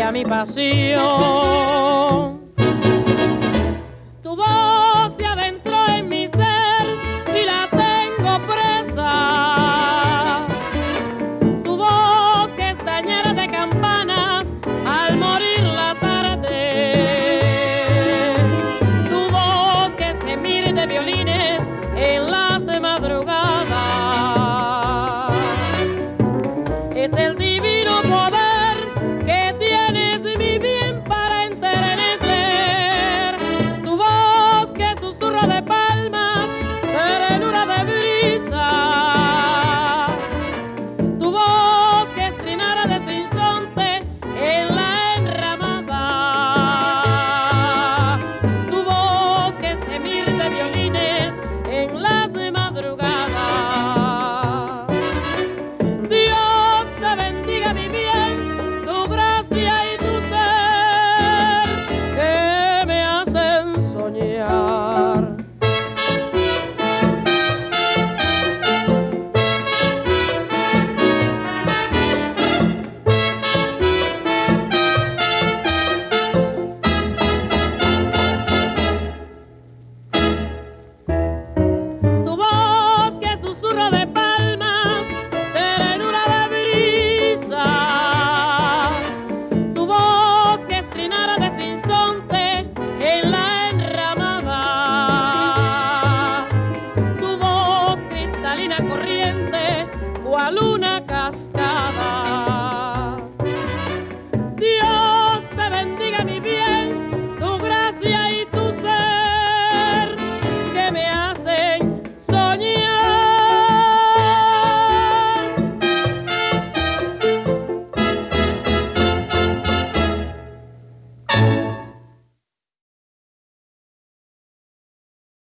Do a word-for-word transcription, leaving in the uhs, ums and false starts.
a mi pasión. Tu voz se adentró en mi ser y la tengo presa. Tu voz que es tañera de campanas al morir la tarde. Tu voz que es gemir de violines en las madrugadas. Es el divino